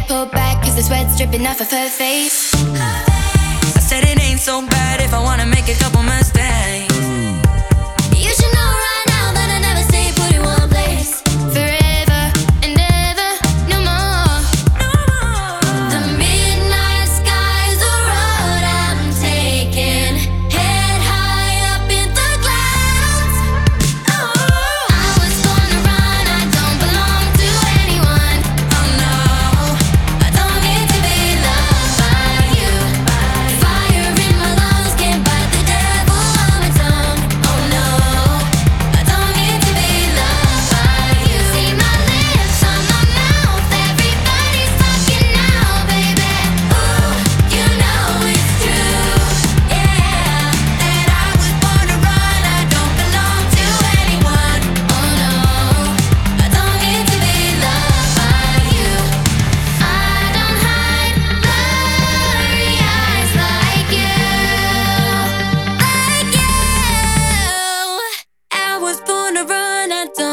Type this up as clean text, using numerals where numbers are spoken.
pulled back cause the sweat's dripping off of her face. I said it ain't so bad if I wanna make a couple mistakes. You should know right now that I never stay put in one place. Forever and ever, no more. The midnight sky's the road I'm taking. Head high up in the clouds. I was born to run, I don't belong to anyone. Oh no, I don't need to be loved by you. Fire in my lungs, can't bite the devil on my tongue. Oh no, I don't need to be loved by you. See my lips on my mouth, everybody's talking now, baby. Ooh, you know it's true, yeah. That I was born to run, I don't belong to anyone. Oh no, I don't need to be loved by you. I don't hide blurry eyes like you, like you. I was born to run, I don't